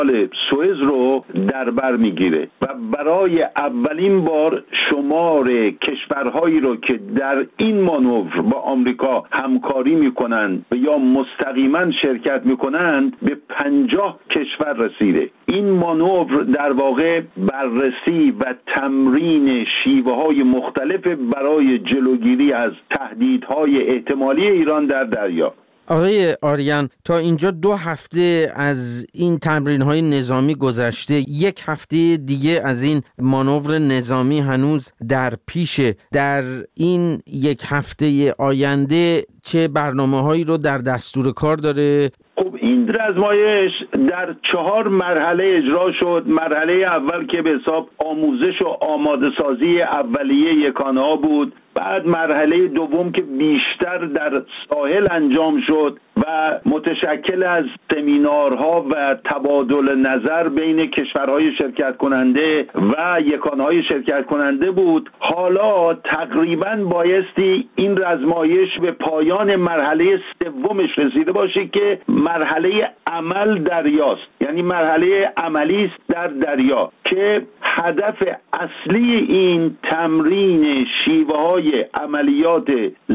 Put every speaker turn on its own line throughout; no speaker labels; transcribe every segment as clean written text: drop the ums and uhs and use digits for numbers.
سوئز رو در بر میگیره و برای اولین بار شمار کشورهایی رو که در این مانور با آمریکا همکاری میکنند و یا مستقیما شرکت میکنند به 50 کشور رسیده. این مانور در واقع بررسی و تمرین شیوه‌های مختلف برای جلوگیری از تهدیدهای احتمالی ایران در دریا.
آقای آریان، تا اینجا 2 هفته از این تمرین‌های نظامی گذشته، 1 هفته دیگه از این مانور نظامی هنوز در پیشه. در این 1 هفته آینده چه برنامه‌هایی رو در دستور کار داره؟
خب این آزمایش در 4 مرحله اجرا شد. مرحله اول که به حساب آموزش و آماده سازی اولیه یکانه‌ها بود، بعد مرحله دوم که بیشتر در ساحل انجام شد و متشکل از سمینارها و تبادل نظر بین کشورهای شرکت کننده و یکانهای شرکت کننده بود. حالا تقریباً بایستی این آزمایش به پایان مرحله سومش رسیده باشه که مرحله عمل دریاست، یعنی مرحله عملی است در دریا، که هدف اصلی این تمرین شیوه‌های عملیات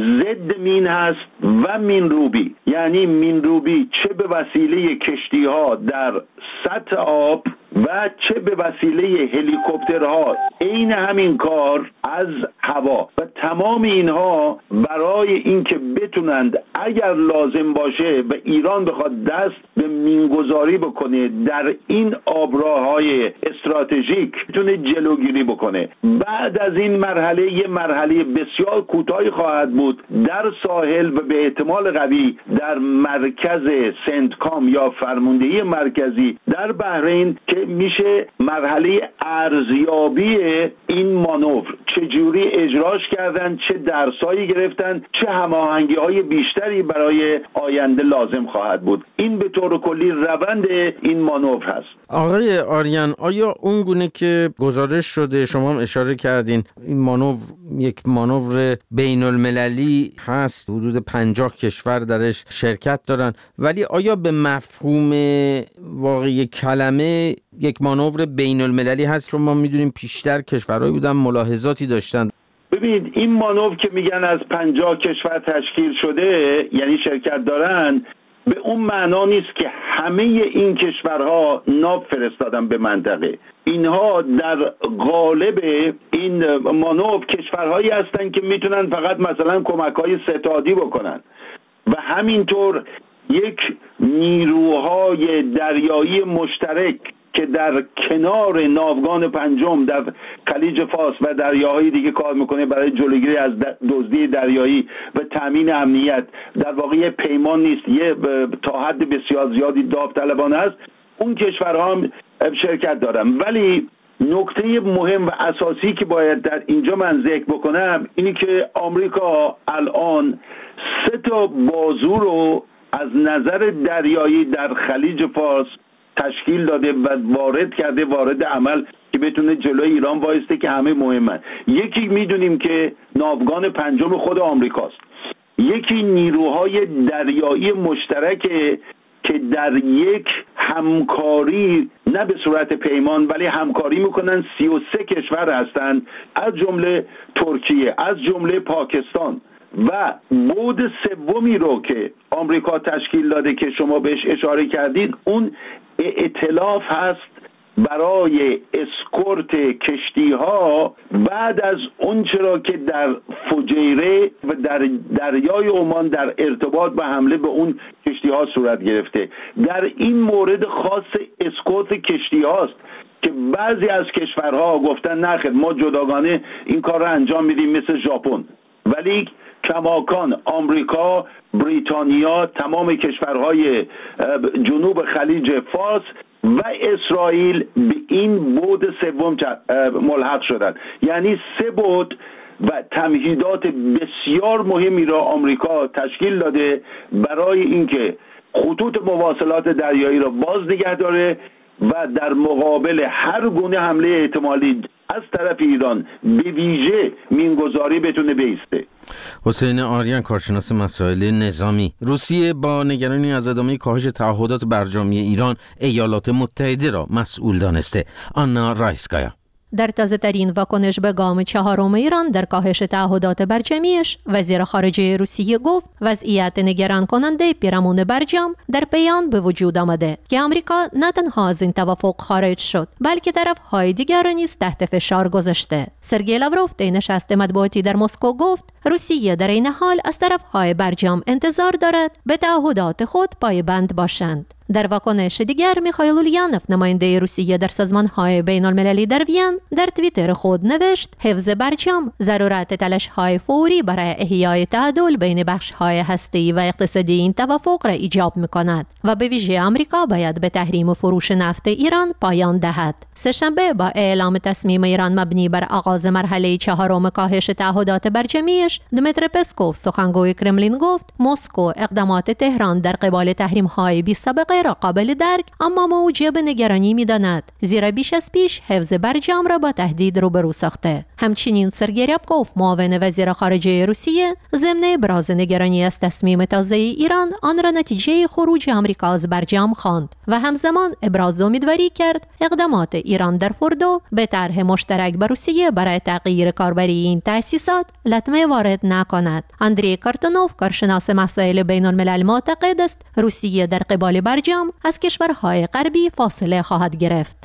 ضد مین هست و مینروبی، یعنی مینروبی چه به وسیله کشتی‌ها در سطح آب و چه به وسیله هلیکوپترها عین همین کار از هوا، و تمام اینها برای اینکه بتونند اگر لازم باشه و ایران بخواد دست به مینگذاری بکنه در این آبراه‌های استراتژیک بتونه جلوگیری بکنه. بعد از این مرحله یه مرحله بسیار کوتاهی خواهد بود در ساحل و به احتمال قوی در مرکز سنتکام یا فرماندهی مرکزی در بحرین که میشه مرحله ارزیابی این مانور، چجوری اجراش کردن، چه درسایی گرفتن، چه هماهنگی‌های بیشتری برای آینده لازم خواهد بود. این به طور کلی روند این مانور هست.
آقای آریان، آیا اون گونه که گزارش شده، شما هم اشاره کردین، این مانور یک مانور بین المللی هست، حدود 50 کشور درش شرکت دارن، ولی آیا به مفهوم واقعی کلمه یک مانور بین المللی هست؟ چون ما میدونیم پیشتر کشورهایی بودن ملاحظاتی داشتن.
ببینید این مانور که میگن از 50 کشور تشکیل شده، یعنی شرکت دارن، به اون معنا نیست که همه این کشورها ناو فرستادن به منطقه. اینها در قالب این مانور کشورهایی هستن که میتونن فقط مثلا کمک‌های ستادی بکنن و همینطور یک نیروهای دریایی مشترک که در کنار ناوگان پنجم در خلیج فارس و دریاهای دیگه کار میکنه برای جلوگیری از دزدی دریایی و تامین امنیت، در واقع پیمان نیست، یه تا حد بسیار زیادی داوطلبانه است. اون کشورها هم شرکت دارن، ولی نکته مهم و اساسی که باید در اینجا من ذکر بکنم اینی که آمریکا الان 3 تا بازو رو از نظر دریایی در خلیج فارس تشکیل داده و وارد کرده، وارد عمل، که بتونه جلوی ایران وایسته، که همه مهمن. یکی میدونیم که ناوگان پنجم خود آمریکاست، یکی نیروهای دریایی مشترکه که در یک همکاری، نه به صورت پیمان ولی همکاری میکنن، 33 کشور هستن، از جمله ترکیه، از جمله پاکستان. و بود سومی رو که آمریکا تشکیل داده که شما بهش اشاره کردید، اون ائتلاف هست برای اسکورت کشتی ها بعد از اون چرا که در فجیره و در دریای عمان در ارتباط به حمله به اون کشتی ها صورت گرفته. در این مورد خاص اسکورت کشتی هاست که بعضی از کشورها گفتن نه ما جداگانه این کار رو انجام میدیم مثل ژاپن، ولی کماکان آمریکا، بریتانیا، تمام کشورهای جنوب خلیج فارس و اسرائیل به این بود سوم ملحق شدند. یعنی 3 بود و تمهیدات بسیار مهمی را آمریکا تشکیل داده برای اینکه خطوط مواصلات دریایی را باز نگه داره و در مقابل هر گونه حمله احتمالی از طرف ایران به ویژه مینگذاری بتونه بیسته.
حسین آریان، کارشناس مسائل نظامی. روسیه با نگرانی از ادامه کاهش تعهدات برجامی ایران ایالات متحده را مسئول دانسته. آنا رایسکایا.
در تازه‌ترین واکنش به گام چهارم ایران در کاهش تعهدات برجامیش، وزیر خارجه روسیه گفت وضعیت نگران کننده پیرامون برجام در بیان به وجود آمده که آمریکا نه تنها از این توافق خارج شد بلکه طرف‌های دیگر را نیز تحت فشار گذاشته. سرگئی لاوروف در نشست مطبوعاتی در مسکو گفت روسیه در این حال از طرف‌های برجام انتظار دارد به تعهدات خود پایبند باشند. در واکنش دیگر، میخائیل اوليانوف، نماینده روسیه در سازمان‌های بین‌المللی در وین، در توییتر خود نوشت حفظ برجام ضرورت تلاش‌های فوری برای احیای تعادل بین بخش‌های هسته‌ای و اقتصادی این توافق را ایجاب می‌کند و به ویژه آمریکا باید به تحریم فروش نفت ایران پایان دهد. سه‌شنبه با اعلام تصمیم ایران مبنی بر آغاز مرحله چهارم کاهش تعهدات برجامیش، دمیتری پسکوف، سخنگوی کرملین، گفت مسکو اقدامات تهران در قبال تحریم‌های بی‌سابقه را قابل درک اما موجب نگرانی می‌داند، زیرا بیش از پیش حفظ برجام را با تهدید روبرو ساخته. همچنین سرگئی ریابکوف، معاون وزیر خارجه روسیه، ضمن ابراز نگرانی از تصمیم تازه ایران، آن را نتیجه خروج آمریکا از برجام خواند و همزمان ابراز امیدواری کرد اقدامات ایران در فردو به طرح مشترک با روسیه برای تغییر کاربری این تأسیسات لطمه وارد نکند. اندری کارتونوف، کارشناس مسائل بین‌الملل، معتقد است روسیه در قبال برجام از کشورهای غربی فاصله خواهد گرفت.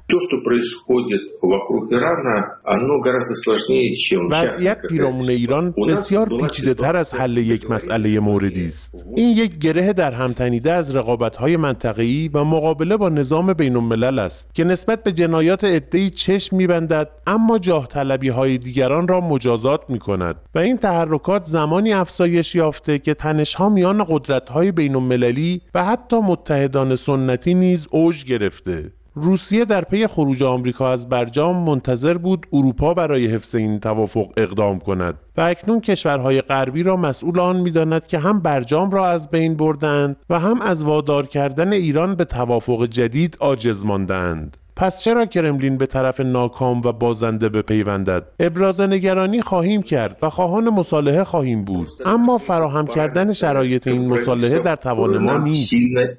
وضعیت پیرامون ایران بسیار پیچیده‌تر از حل یک مسئله موردی است. این یک گره در هم تنیده از رقابت‌های منطقه‌ای و مقابله با نظام بین‌الملل است که نسبت به جنایات عده‌ای چشم می‌بندد اما جاه طلبی‌های دیگران را مجازات می‌کند و این تحرکات زمانی افزایش یافته که تنش‌ها میان قدرت‌های بین‌المللی و حتی متحدان سنتی نیز اوج گرفته. روسیه در پی خروج آمریکا از برجام منتظر بود اروپا برای حفظ این توافق اقدام کند و اکنون کشورهای غربی را مسئول آن می‌داند که هم برجام را از بین بردند و هم از وادار کردن ایران به توافق جدید عاجز ماندند. پس چرا کرملین به طرف ناکام و بازنده بپیوندد؟ ابراز نگرانی خواهیم کرد و خواهان مصالحه خواهیم بود، اما فراهم کردن شرایط این مصالحه در توان ما نیست.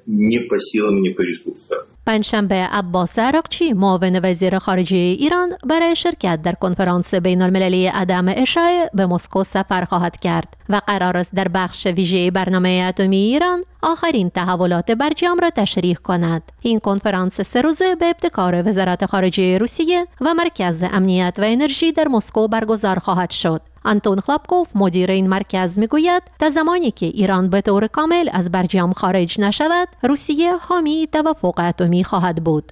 پنجشنبه عباس عراقچی، معاون وزیر خارجه ایران، برای شرکت در کنفرانس بین‌المللی عدم اشاعه به مسکو سفر خواهد کرد و قرار است در بخش ویژه برنامه اتمی ایران آخرین تحولات برجام را تشریح کند. این کنفرانس 3 روزه به ابتکار وزارت خارجه روسیه و مرکز امنیت و انرژی در مسکو برگزار خواهد شد. آنتون خلابکوف، مدیر این مرکز، میگوید تا زمانی که ایران به طور کامل از برجام خارج نشود، روسیه حامی توافق اتمی خواهد بود.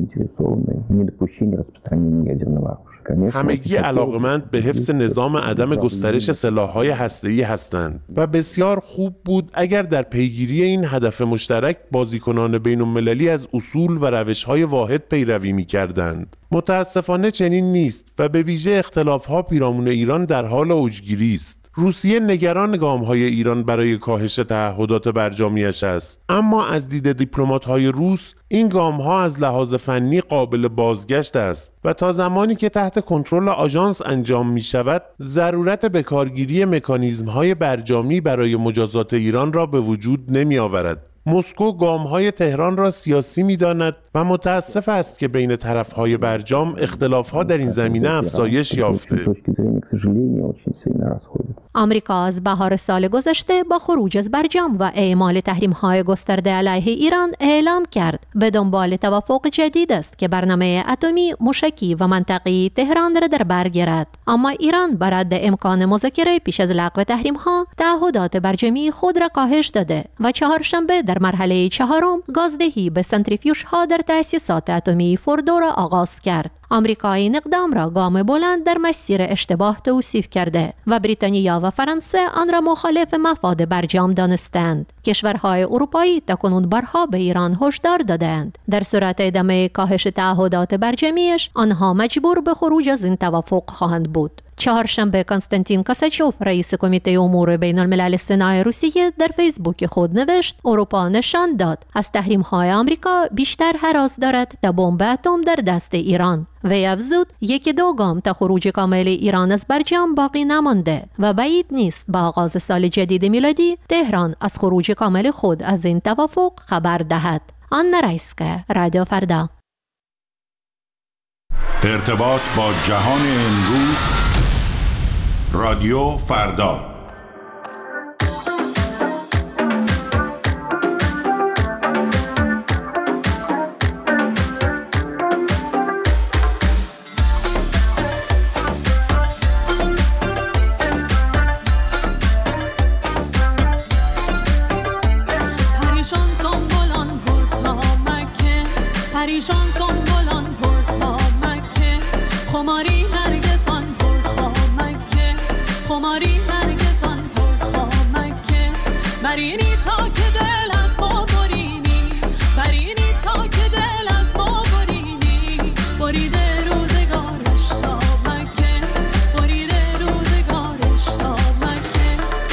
همگی علاقمند به حفظ نظام عدم گسترش سلاح‌های هسته‌ای هستند و بسیار خوب بود اگر در پیگیری این هدف مشترک بازیکنان بین‌المللی از اصول و روش‌های واحد پیروی می‌کردند. متاسفانه چنین نیست و به ویژه اختلاف‌ها پیرامون ایران در حال اوجگیری است. روسیه نگران گام‌های ایران برای کاهش تعهدات برجامیش است، اما از دید دیپلمات‌های روس این گام‌ها از لحاظ فنی قابل بازگشت است و تا زمانی که تحت کنترل آژانس انجام می‌شود، ضرورت به کارگیری مکانیزم‌های برجامی برای مجازات ایران را به وجود نمی‌آورد. مسکو گام‌های تهران را سیاسی می‌داند و متأسف است که بین طرف‌های برجام اختلاف‌ها در این زمینه افزایش یافته.
آمریکا از بهار سال گذشته با خروج از برجام و اعمال تحریم‌های گسترده علیه ایران اعلام کرد به دنبال توافق جدید است که برنامه اتمی موشکی و منطقه‌ای تهران را در بر گیرد. اما ایران بر رد امکان مذاکره پیش از لغو تحریم‌ها تعهدات برجامی خود را کاهش داده و چهارشنبه در مرحله چهارم گازدهی به سنتریفیوژها در تأسیسات اتمی فردو را آغاز کرد. آمریکا این اقدام را گام بلند در مسیر اشتباه توصیف کرده و بریتانیا و فرانسه آن را مخالف مفاد برجام دانستند. کشورهای اروپایی تاکنون بارها به ایران هشدار دادند در صورت ادامه کاهش تعهدات برجامیش آنها مجبور به خروج از این توافق خواهند بود. چهارشنبه کنستانتین کاساچوف، رئیس کمیته امور بین الملل سنا روسیه، در فیسبوک خود نوشت اروپا نشان داد از تحریم‌های آمریکا بیشتر هراس دارد تا بمب اتم در دست ایران وی افزود 1-2 گام تا خروج کامل ایران از برجام باقی نمانده و بعید نیست با آغاز سال جدید میلادی تهران از خروج کامل خود از این توافق خبر دهد. آنا رایسکه، رادیو فردا.
ارتباط با جهان امروز، رادیو فردا.
پریشان سنبولان پر تا مکه خماری نرگسان پر خا مکه خماری نرگسان پر خا مکه برینی تا که دل از ما برینی برینی تا که دل از ما برینی بریده روزگارش تا مکه بریده روزگارش تا مکه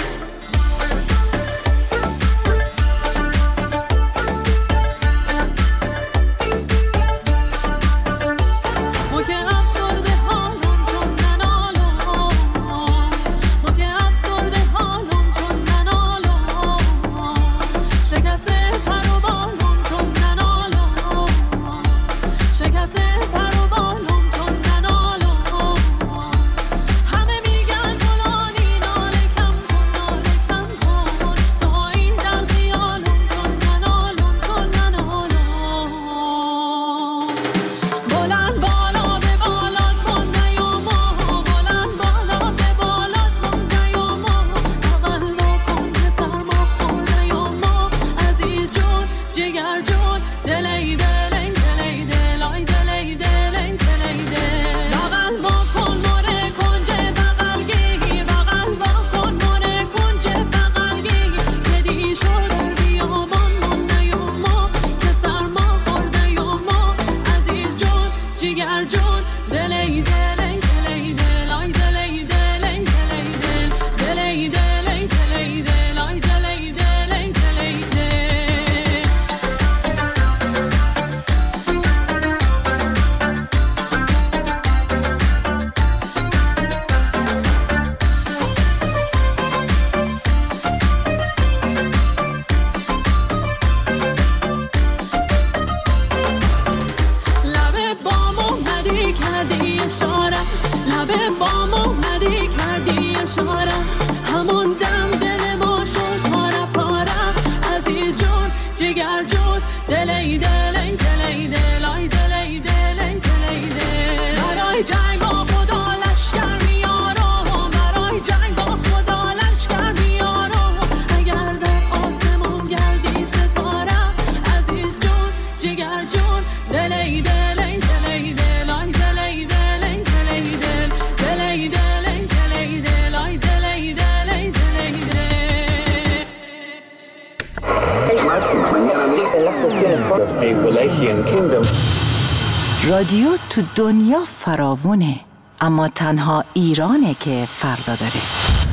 رادیو تو دنیا فراوونه، اما تنها ایرانه که فردا داره.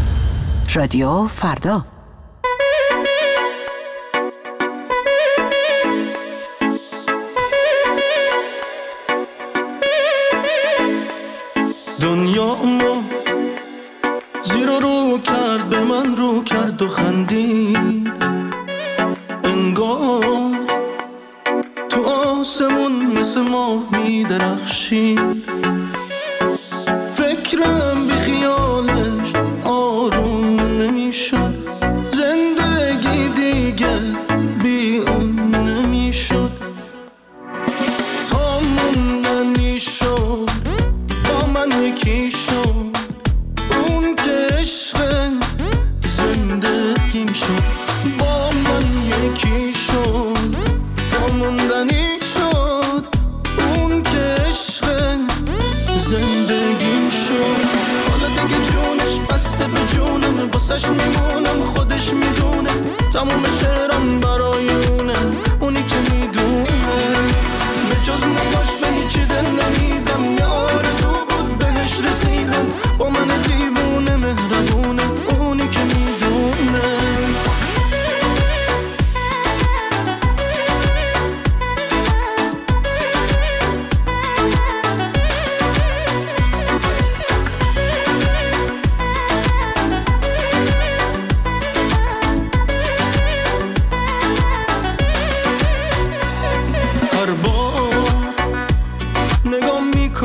رادیو فردا.
دنیا ما زیر و رو کرد، به من رو کرد و خندید، انگار تو آسمون مثل ماه می درخشید. فکرم بی خیالش آروم نمی شد، زندگی دیگه بی اون نمی شد. تا موندنی شد با من یکی شد، اون که عشق زندگیم شد. با من یکی شد تا موندنی شد، اون که عشق زندگیم شد. حالا دیگه جونش بسته به جونم، واسش میمونم خودش میدونه، تموم شعرم برای اونه، اونی که میدونه. به جز نگاش به هیچی دل نمیدم، یه آرزو بود بهش رسیدم. با من دیوونه مهربونه، اونی که میدونه.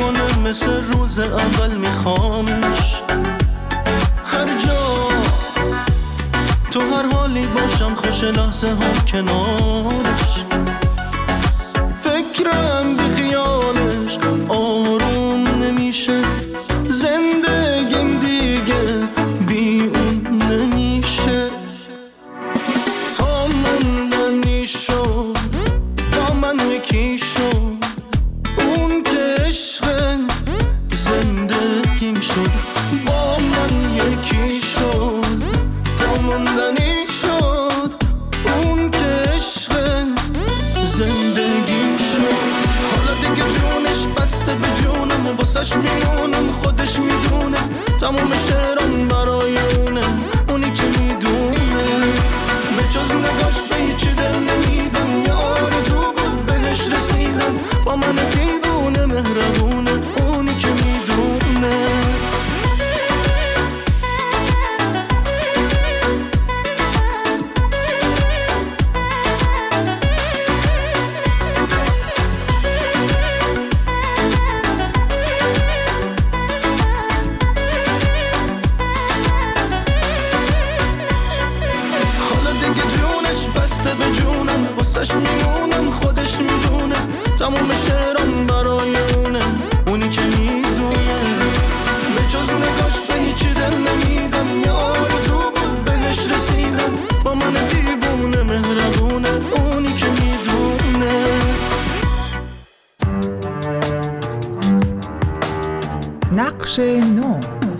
میکنه مثل روز اول میخوامش هر جا تو هر حالی باشم خوش لحظه هم کنارش فکرم بی خیالش آروم نمیشه زندگیم دیگه بی اون نمیشه تا موندنی شد با من یکی شد اون که عشق زندگیم شد با من یکی شد تا موندنی شد اون که عشق زندگیم شد حالا دیگه جونش بسته به جونم و باسش میمونم خودش میدونه تموم شعرم برای اونه اونی که میدونه به جز نگاش به هیچی دل نمیدم یه آرزو بود بهش رسیدم با من دیوونه مهربونه اونی که میدونه به جونم واسش میمونم خودش میدونه تموم شعرم برای اونه اونی که میدونه به جز نگاش به هیچی دل نمیدم یه آرزو بود بهش رسیدم با من دیوونه مهربونه اونی که میدونه
نقش نو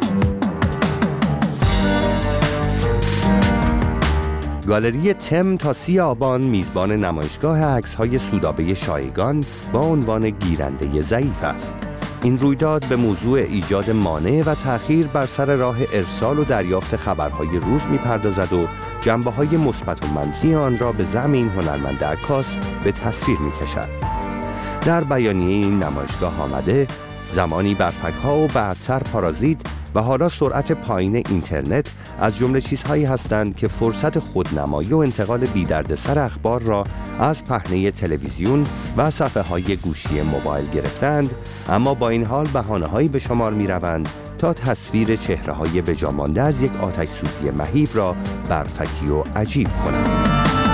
گالری تم تا 30 آبان میزبان نمایشگاه عکس‌های سودابه شایگان با عنوان گیرنده ضعیف است. این رویداد به موضوع ایجاد مانع و تأخیر بر سر راه ارسال و دریافت خبرهای روز می‌پردازد و جنبه‌های مثبت و منفی آن را به زعم این هنرمند عکاس به تصویر می‌کشد. در بیانیه این نمایشگاه آمده زمانی برفک‌ها و بعدتر پارازیت و حالا سرعت پایین اینترنت از جمله چیزهایی هستند که فرصت خودنمایی و انتقال بی‌دردسر اخبار را از پهنه تلویزیون و صفحه‌های گوشی موبایل گرفتند، اما با این حال بهانه‌هایی به شمار می‌روند تا تصویر چهره‌های بجامانده از یک آتش سوزی مهیب را برفکی و عجیب کنند.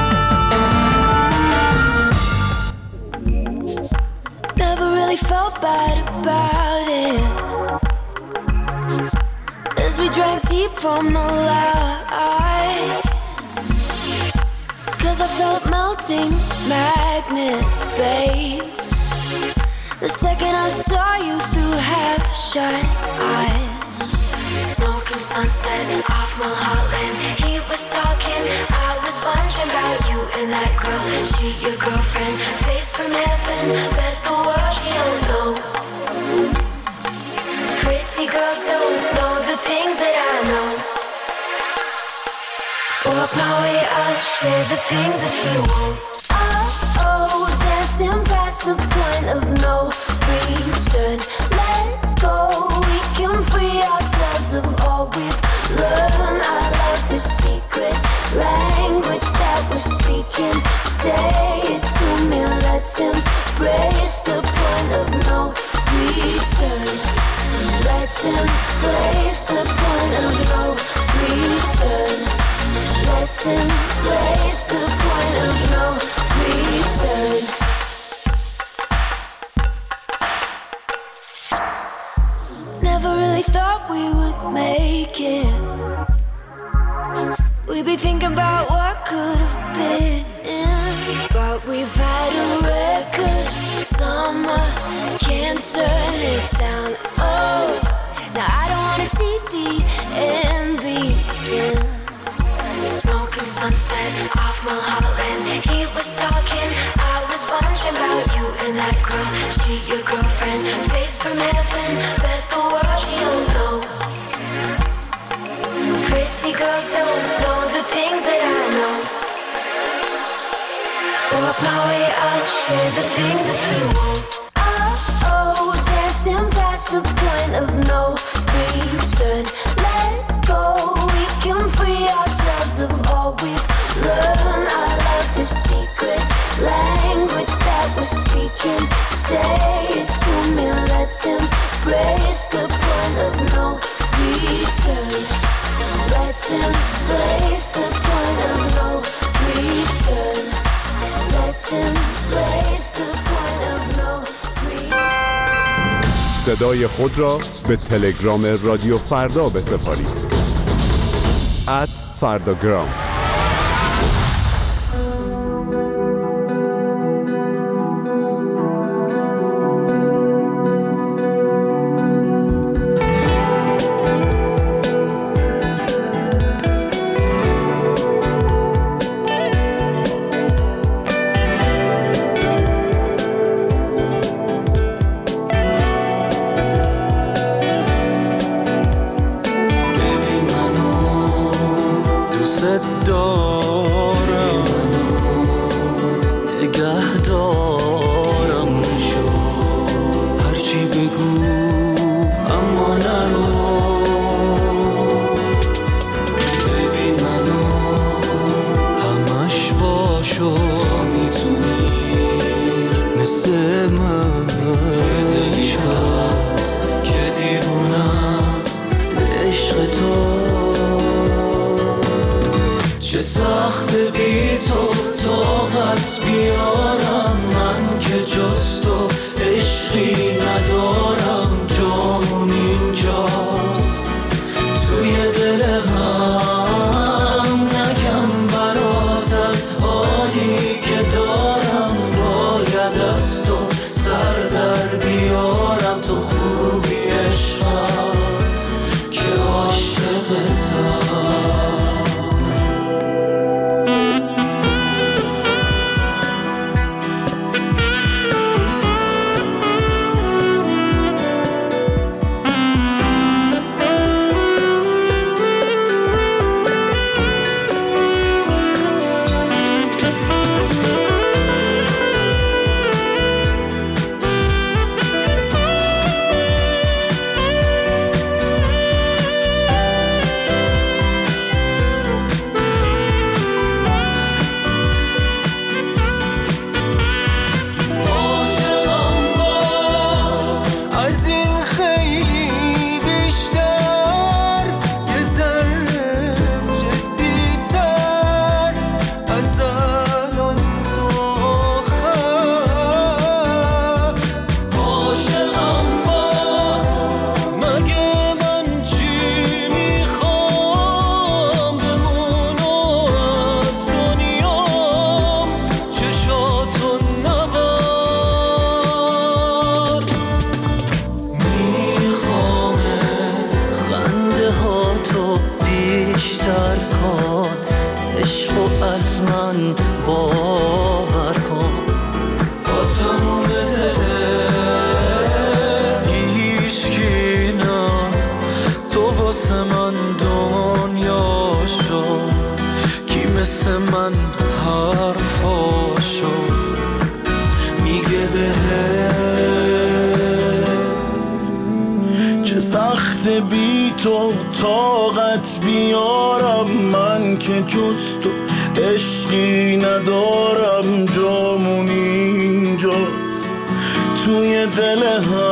As we drank deep from the light, 'cause I felt melting magnets, babe. The second I saw you through half-shut eyes, smoking sunset off Mulholland. He was talking, I was wondering about you and that girl. Is she your girlfriend? Face from heaven, bet the world she don't know. Pretty girls don't know the things that I know. Walk my way, I'll share the things that you won't. Oh, dancing past the point of no return. Let go, we can free ourselves of all we've learned. I love the secret language that we're speaking. Say it to me, let's embrace the point of no return. Let's embrace the point of no return. Let's embrace the point of no return. Never really thought we would make it. We'd be thinking about what could have been, but we've had a record summer, can't turn it down. Oh, now I don't wanna see the end begin. Smoking sunset off Mulholland. He was talking, I was wondering about you and that girl. Is she your girlfriend? Face from heaven, bet the world she don't know. Pretty girls don't know the things that I know. Walk my way, I'll share the things that you won't. Oh, dancing past the point of no return. Let go, we can free ourselves of all we've learned. I love the secret language that we're speaking. Say it to me, let's embrace embrace the point of no return. Let's embrace the point of no return. Let's embrace the point of no return.
صدای خود را به تلگرام رادیو فردا بسپارید. @فرداگرام.
بی تو طاقت بیارم من که جز تو عشقی ندارم جامون اینجاست توی دل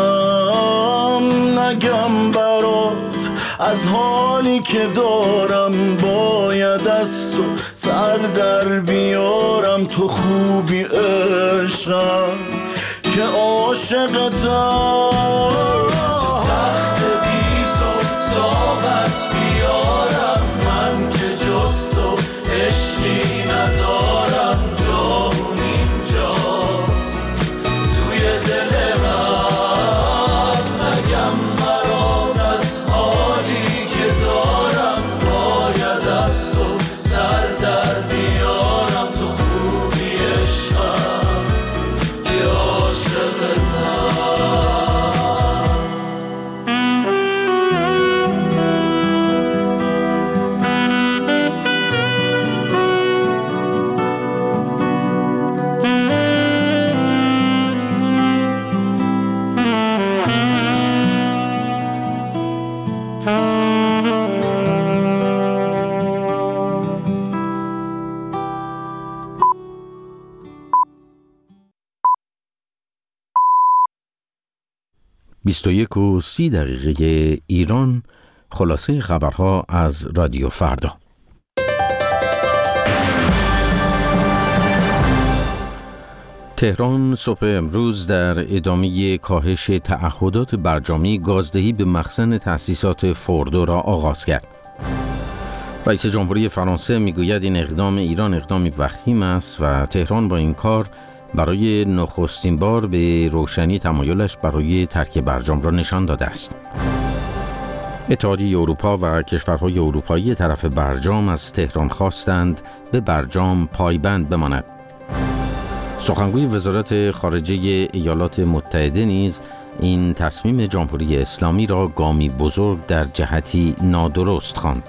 هم نگم برات از حالی که دارم باید از تو سر در بیارم تو خوبی عشقم که عاشقتم طاقت بیارم من که جز تو عشقی ندارم جامون اینجاست توی دل من نگم برات از حالی که دارم باید از تو سر در بیارم تو خوبی عشقم که عاشقتم
21:30 ایران. خلاصه خبرها از رادیو فردا. تهران صبح امروز در ادامه کاهش تعهدات برجامی گازدهی به مخزن تأسیسات فوردو را آغاز کرد. رئیس جمهوری فرانسه میگوید این اقدام ایران اقدامی وخیم است و تهران با این کار برای نخستین بار به روشنی تمایلش برای ترک برجام را نشان داده است. اتحادیه اروپا و کشورهای اروپایی طرف برجام از تهران خواستند به برجام پایبند بماند. سخنگوی وزارت خارجه ایالات متحده نیز این تصمیم جمهوری اسلامی را گامی بزرگ در جهتی نادرست خواند.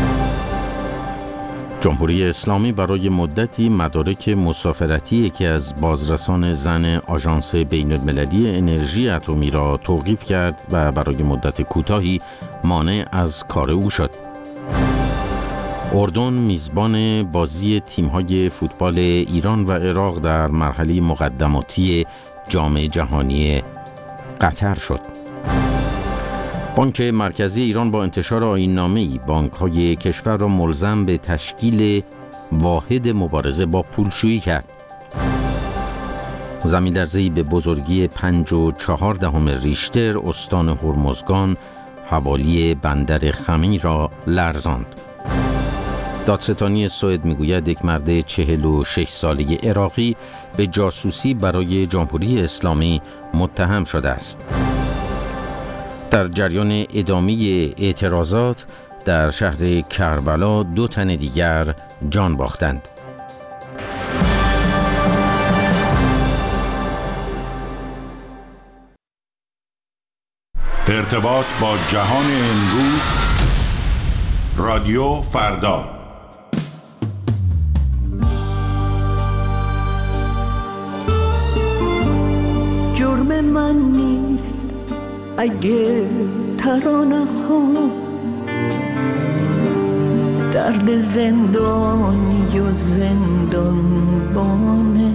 جمهوری اسلامی برای مدتی مدارک مسافرتی یکی از بازرسان زن آژانس بین‌المللی انرژی اتمی را توقیف کرد و برای مدت کوتاهی مانع از کار او شد. اردن میزبان بازی تیم‌های فوتبال ایران و عراق در مرحله مقدماتی جام جهانی قطر شد. بانک مرکزی ایران با انتشار آیین‌نامه‌ای بانک‌های کشور را ملزم به تشکیل واحد مبارزه با پولشویی کرد. زمین‌لرزه‌ای به بزرگی 5.4 ریشتر استان هرمزگان حوالی بندر خمی را لرزاند. دادستانی سوئد میگوید یک مرد 46 ساله عراقی به جاسوسی برای جمهوری اسلامی متهم شده است. در جریان ادامه اعتراضات در شهر کربلا 2 تن دیگر جان باختند.
ارتباط با جهان امروز، رادیو فردا.
جرم من نیست اگه ترانه ها درد زندانی و زندانبانه،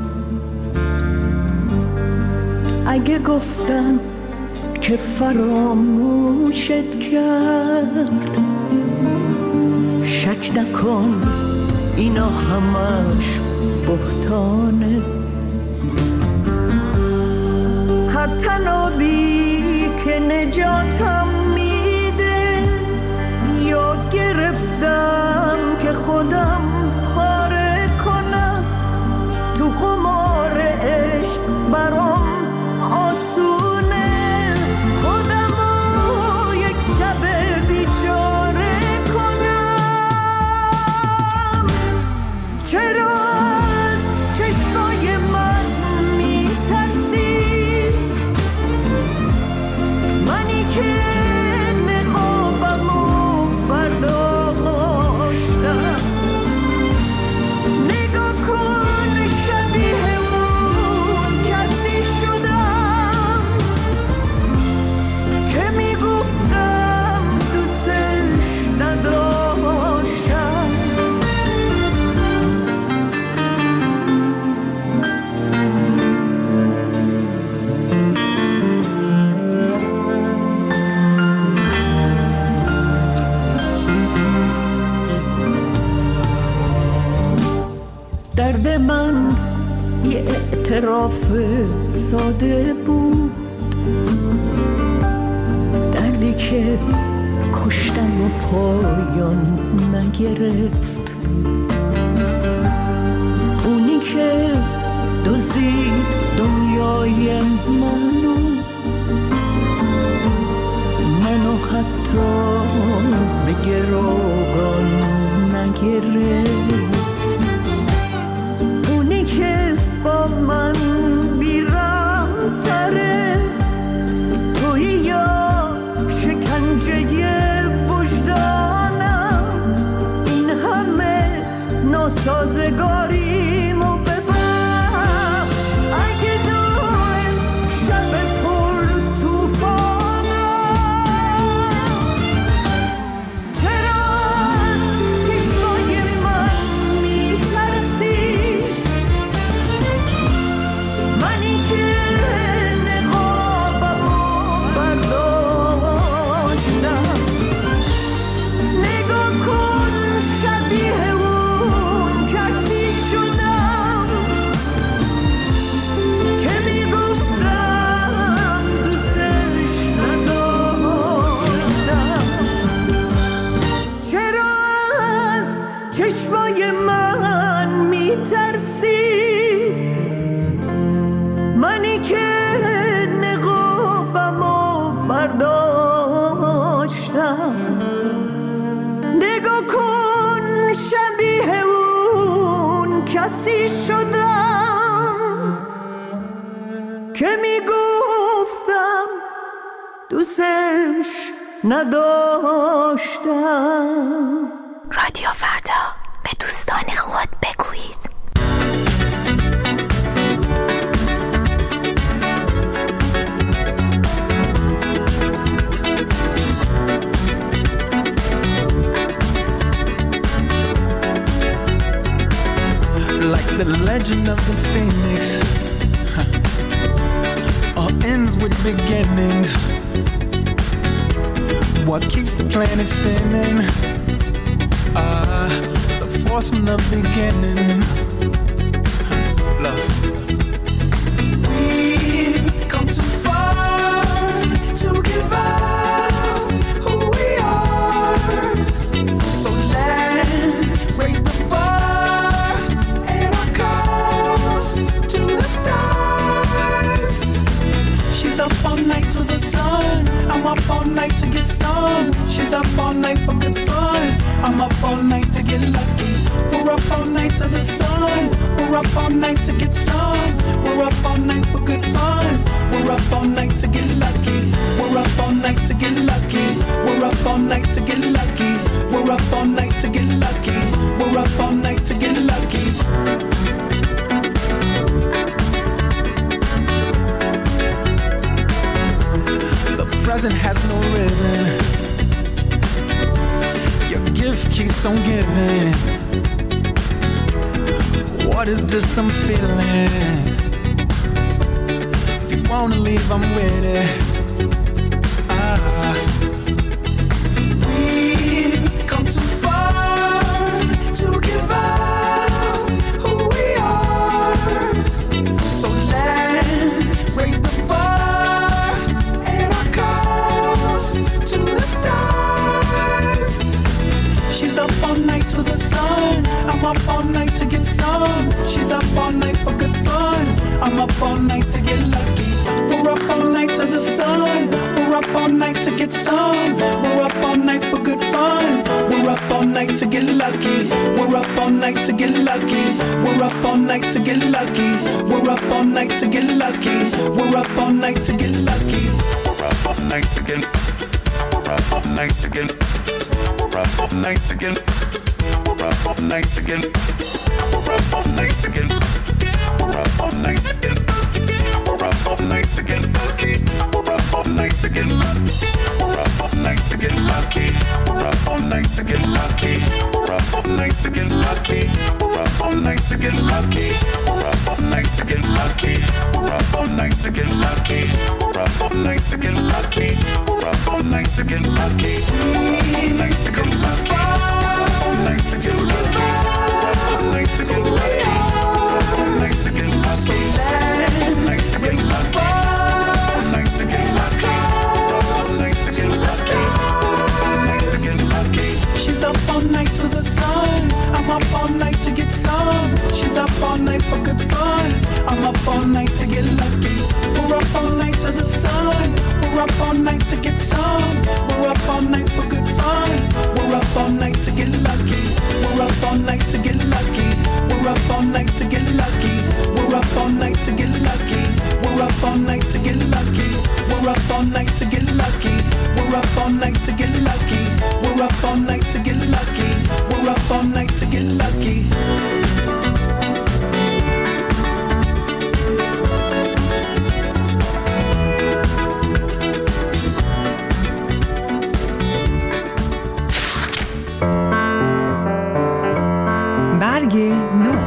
اگه گفتم که فراموشت کرد شک نکن اینا همش بهتانه. هر تنابی که نجاتم میده یا گرفتم که خودم پاره کنم، تو خمار عشق برام آسونه خودمو یک شب بیچاره کنم. چرا از چشمای من میترسی؟ منی که نخوابمو برداشتم. نگاه کن شبیه اون کسی شدم که میگفتم دوستش نداشتم. درد من یه اعتراف ساده بود، دردی که کشتن و پایان نگرفت، اونی که دزدید دنیای منو حتی به گروگان نگرفت، اونی که با من بی‌رحم تره، تویی یا شکنجه وجدانم. این همه دوستش نداشتم.
رادیو فردا، به دوستان خود بگویید.
Like the legend of the phoenix, all ends with beginnings. What keeps the planet spinning? The force from the beginning. Love. We've come too far to give up who we are. So let's raise the bar and our cups to the stars. She's up all night to the sun. I'm up all night to get some. She's up all night for good fun. I'm up all night to get lucky. We're up all night to the sun. We're up all night to get some. We're up all night for good fun. We're up all night to get lucky. We're up all night to get lucky. We're up all night to get lucky. We're up all night to get lucky. We're up all night to get lucky. The present has no ribbon. Your gift keeps on giving. What is this I'm feeling? If you wanna leave, I'm with it. We've come too far to give up who we are. So let's raise the bar and our cups to the stars. She's up all night to the sun. I'm up all night to get some. She's up all night for good fun. I'm up all night to get lucky. We're up all night to the sun. We're up all night to get some. We're up all night for good fun. We're up all night to get lucky. We're up all night to get lucky. We're up all night to get lucky. We're up all night to get lucky. We're up all night to get lucky. We're up all night to get. We're up all night to get. We're up all night to get. We're up all night to get. We're up all night to get. We're up all night to get. We're up all night to get lucky. We're up all night to get lucky. We're up all night to get lucky. We're up all night to get lucky. We're up all night to get lucky. We're up all night to get lucky. We're up all night to get lucky. We're up all night to get lucky. We're up all night to get lucky. We're up all night to get lucky. We're up all night to get lucky. All night to get lucky. All night to get lucky. All night to get lucky. All night to get lucky. All night to get lucky. All night to get lucky. All night to get lucky. She's up all night to the sun. I'm up all night to get some. She's up all night for good fun. I'm up all night to get lucky. We're up all night to the sun. We're up all night to get some. We're up all night for good fun. We're up all night to get lucky. We're up all night to get lucky. We're up all night to get lucky. We're up all night to get lucky. We're up all night to get lucky. We're up all night to get lucky. We're up all night to get lucky. We're up all night to get lucky. We're up all night to get lucky.
برگ نو.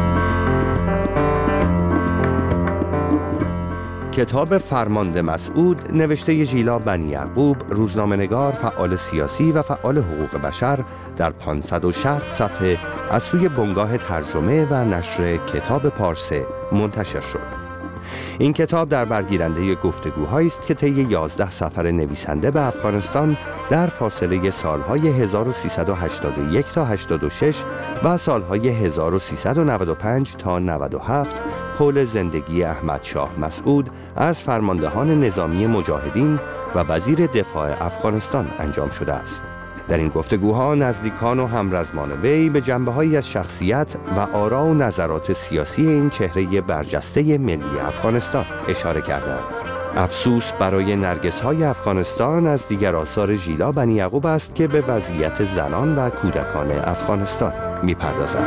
کتاب فرمانده مسعود نوشته ژیلا بنی یعقوب، روزنامه‌نگار، فعال سیاسی و فعال حقوق بشر، در 560 صفحه از سوی بنگاه ترجمه و نشر کتاب پارسه منتشر شد. این کتاب در برگیرنده گفتگوهایی است که طی 11 سفر نویسنده به افغانستان در فاصله سالهای 1381 تا 86 و سالهای 1395 تا 97 حول زندگی احمد شاه مسعود از فرماندهان نظامی مجاهدین و وزیر دفاع افغانستان انجام شده است. در این گفتگوها نزدیکان و همرزمان وی به جنبه‌هایی از شخصیت و آرا و نظرات سیاسی این چهره برجسته ملی افغانستان اشاره کردند. افسوس برای نرگس‌های افغانستان از دیگر آثار ژیلا بنی یعقوب است که به وضعیت زنان و کودکان افغانستان می‌پردازد.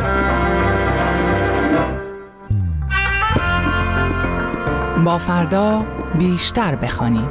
با فردا بیشتر بخوانیم.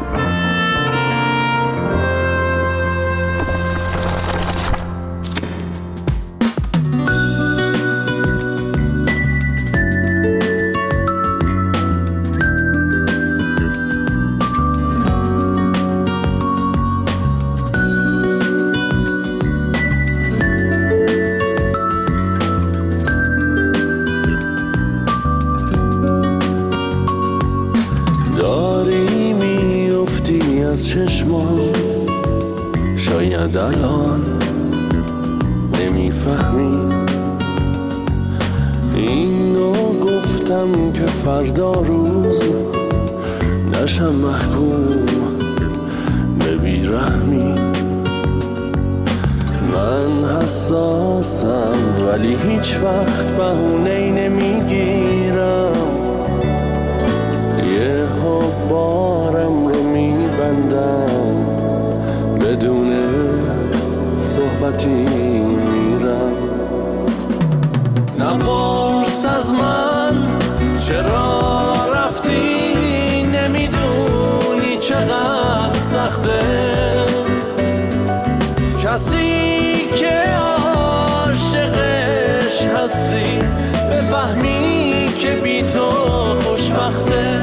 شاید الان نمیفهمی اینو گفتم که فردا روز نشم محکوم به بیرحمی. من حساسم ولی هیچ وقت بهونه‌ای نمیگیرم، یه بارم رو میبندم بدون صحبتی میرم. نپرس از من چرا رفتی، نمیدونی چقدر سخته کسی که عاشقش هستی بفهمی که بی تو خوشبخته.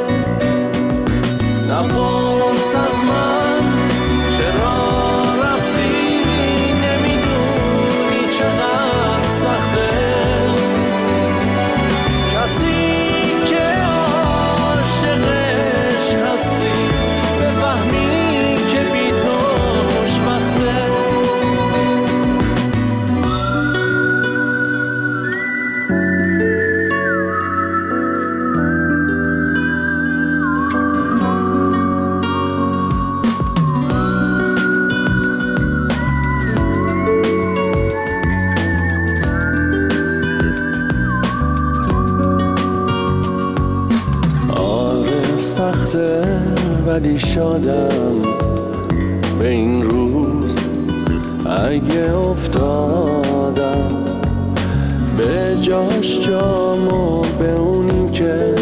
نپرس از من چرا رفتی، نمیدونی چقدر سخته کسی که عاشقش هستی بفهمی که بی تو خوشبخته. ولی شادم به این روز اگه افتادم به جاش جامو به اونی که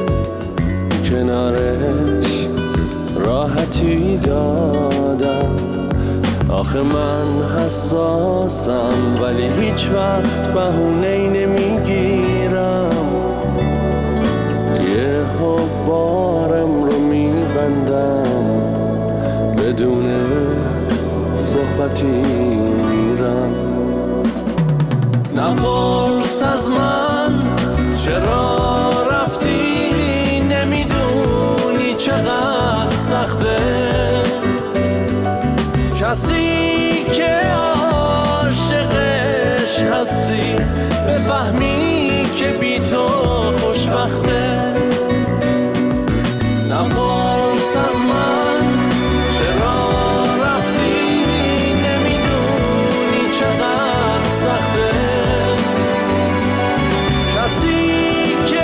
کنارش راحتی دادم. آخه من حساسم ولی هیچ وقت بهونه‌ای نمیگیرم، یه بارم رو میبندم بدون صحبتی میرم. نپرس از من چرا رفتی، نمیدونی چقدر سخته کسی که عاشقش هستی بفهمی که بی تو خوشبخته. نپرس از من چرا رفتی، نمیدونی چقدر سخته کسی که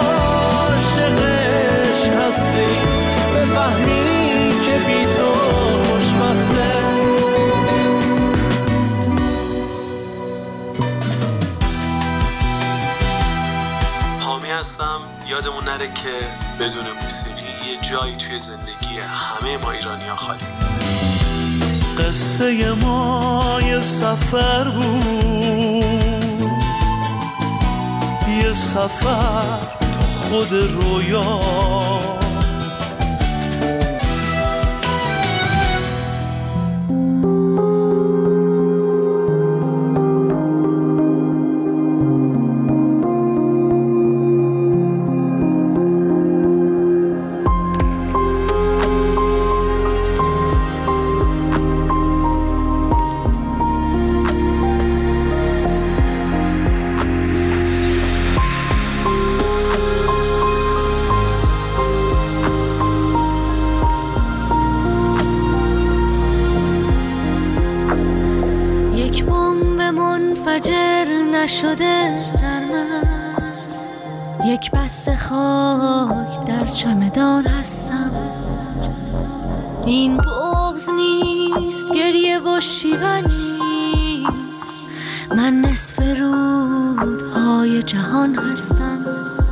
عاشقش هستی بفهمی که بی تو خوشبخته.
حامی هستم. یادمون نره که بدون موسیقی یه جایی توی زندگی همه ما ایرانی‌ها خالی.
قصه ما یه سفر بود، یه سفر تو خود رویا.
شده در مغز یک بسته خاک در چمدان هستم. این بغض نیست، گریه و شیون نیست، من نصف رودهای جهان هستم.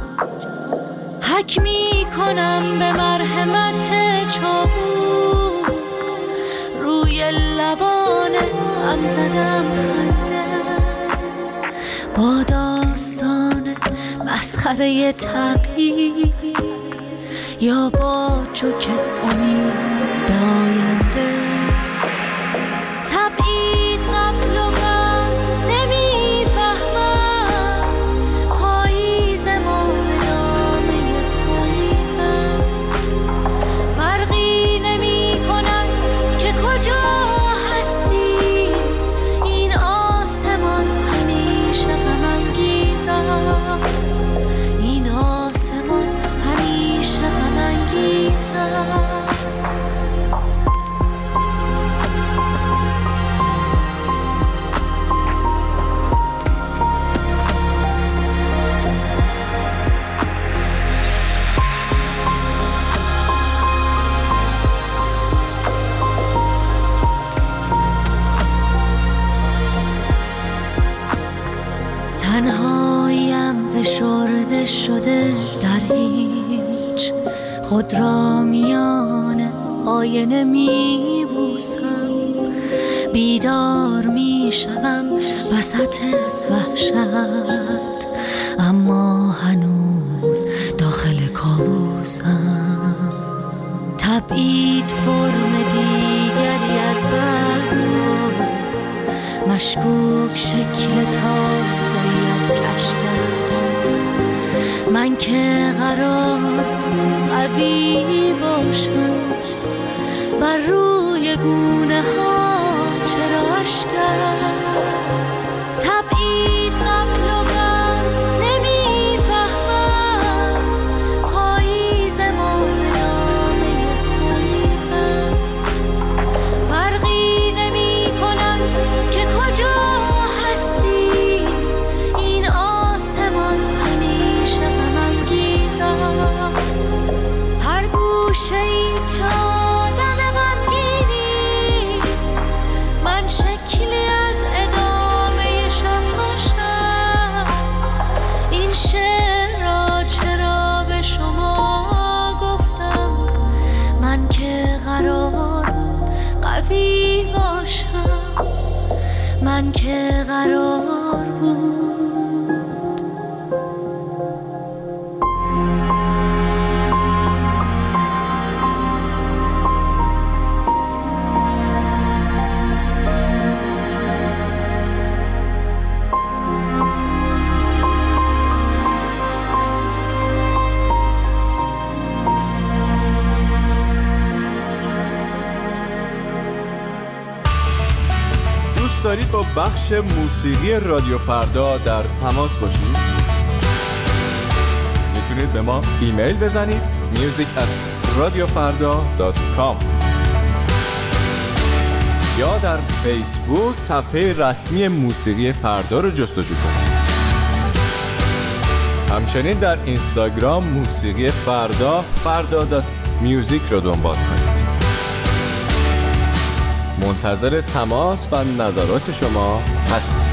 حک می کنم به مرحمت چاقو، روی لبان غم زدم خنده، با داستان مسخره تغییر یا با جوک امید به آینده. تبعید قبل و بعد نمیفهمم، پاییز ما به نامه پاییز است. فرقی نمی کند که کجا هستی، این آسمان همیشه غم انگیز است. این آسمان همیشه غم انگیز است. تنهایم فشرده شده در هیچ، خود را میان آینه می بوسم. بیدار می شوم وسط وحشت، اما هنوز داخل کابوسم. تبعید فرم دیگری از بعد، مشکوک شکل تازه‌ای از کشک است. من که قرار قوی باشم، بر روی گونه ها چرا اشک است. تبعید قبل و بعد نمیفهمم، پاییز ما به نامه پاییز است. فرقی نمی کند که کجا هستی، این آسمان همیشه غم انگیز است. هر گوشه این که آدم غمگینی است، من شکلی از ادامه شب داشتم. این شعر را چرا به شما گفتم، من که قرار بود قوی باشم، من که قرار بود.
دوست دارید با بخش موسیقی رادیو فردا در تماس باشید؟ میتونید به ما ایمیل بزنید music@radiofarda.com یا در فیسبوک صفحه رسمی موسیقی فردا رو جستجو کنید. همچنین در اینستاگرام موسیقی فردا farda.music رو دنبال کنید. منتظر تماس و نظرات شما هستیم.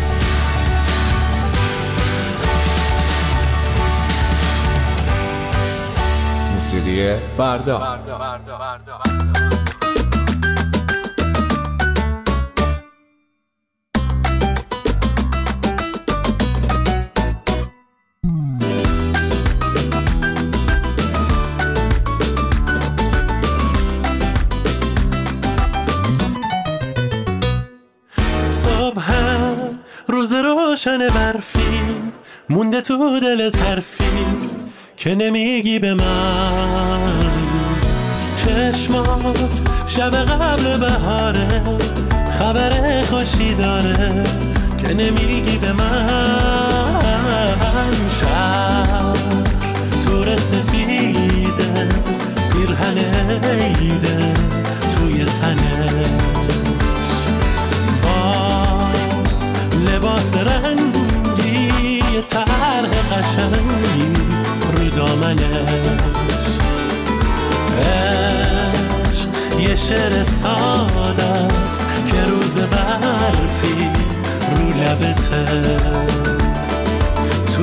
موسیقی فردا.
روز روشن برفی مونده تو دل طرفی که نمیگی به من. چشمات شب قبل بهاره، خبر خوشی داره که نمیگی به من. شب تور سفیده، پیرهن عیده توی تنش، لباس رنگی طرح قشنگی یه شعر ساده است که روز برفی رو لبته، تو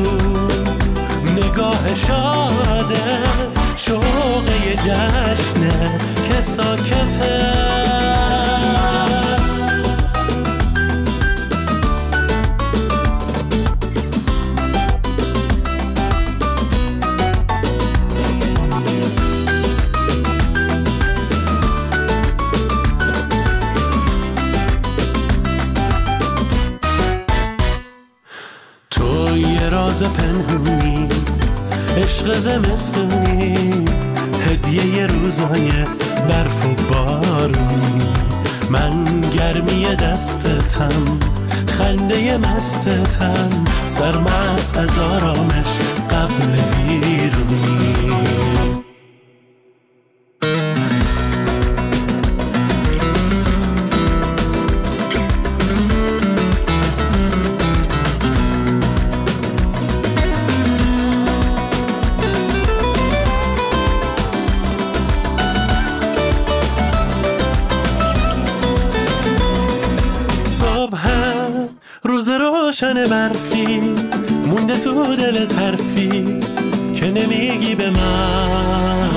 نگاه شادت شوق یه جشنه که ساکته. راز پنهونی، عشق زمستونی، هدیه روزای برف و بارونی، من گرمی دستتم، خنده مستتم، سرمست از آرامش قبل ویرونی. روز روشن برفی مونده تو دل طرفی که نمیگی به من،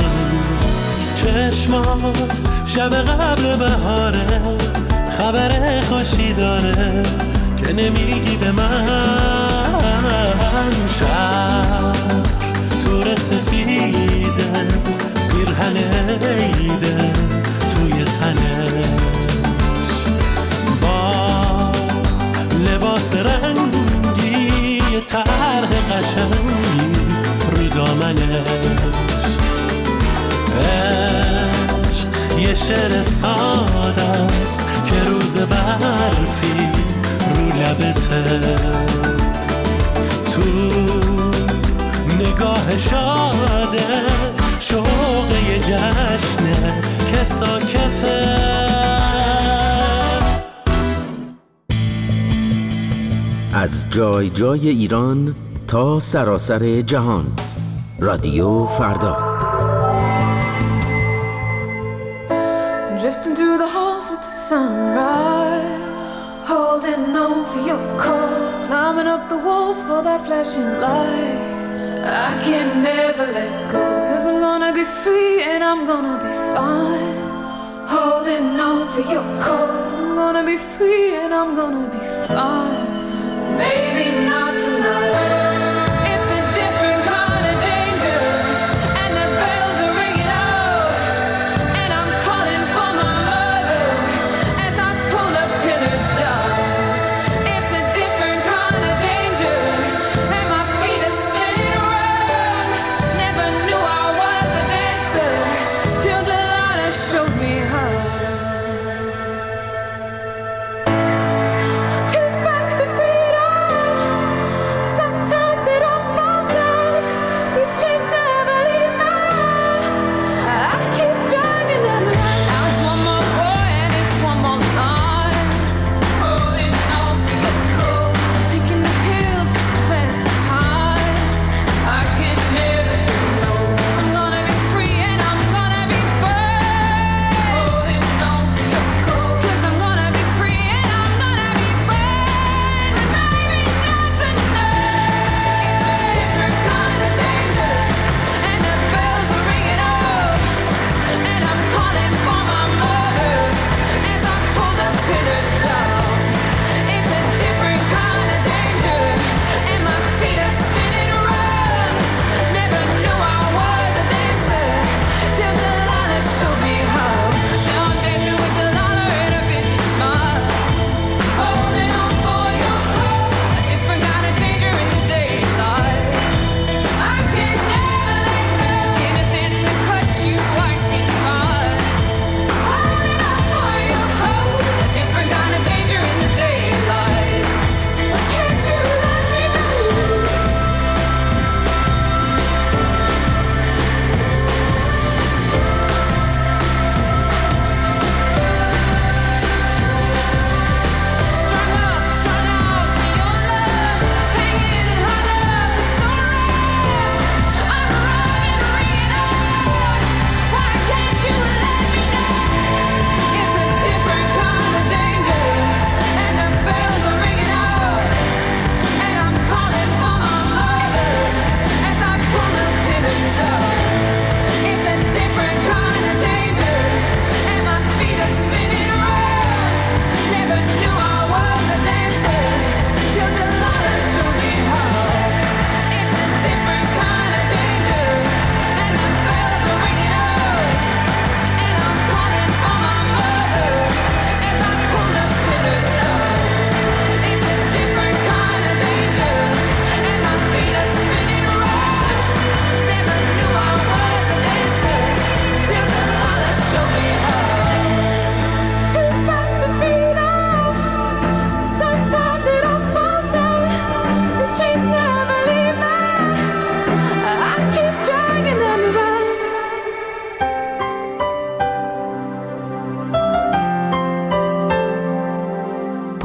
چشمات شب قبل بهاره خبر خوشی داره که نمیگی به من. شب تور سفیده پیرهن عیده توی تنش، لباس رنگی طرح قشنگی رو دامنش، عشق یه شعر ساده است که روز برفی رو لبته، تو نگاه شادت شوق یه جشنه که ساکته.
از جای جای ایران تا سراسر جهان، رادیو فردا.
Drifting through the halls with the sunrise, holding on for your call, climbing up the walls for that flashing light. I can never let go, 'cause I'm gonna be free and I'm gonna be fine. Holding on for your cause, I'm gonna be free and I'm gonna be fine. Maybe not tonight. It's a different kind of danger, and the bells are ringing out, and I'm calling for my mother as I pull the pillars down. It's a different kind of danger, and my feet are spinning around. Never knew I was a dancer till Delilah showed me how. Too fast for freedom.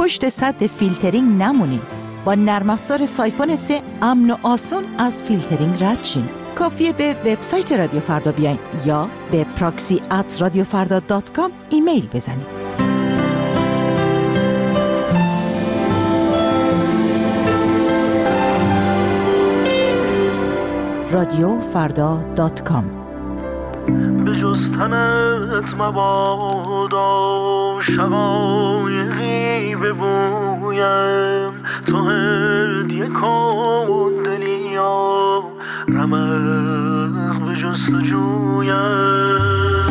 پشت سد فیلترینگ نمونین. با نرم افزار سایفون 3 امن و آسون از فیلترینگ رد شین. کافیه به وبسایت رادیو فردا بیاین یا به proxy@radiofarda.com ایمیل بزنید. radiofarda.com.
به جز تنت مبادا شقایقی ببویم، تو هدیه کن دلیا رمق به جستجویم.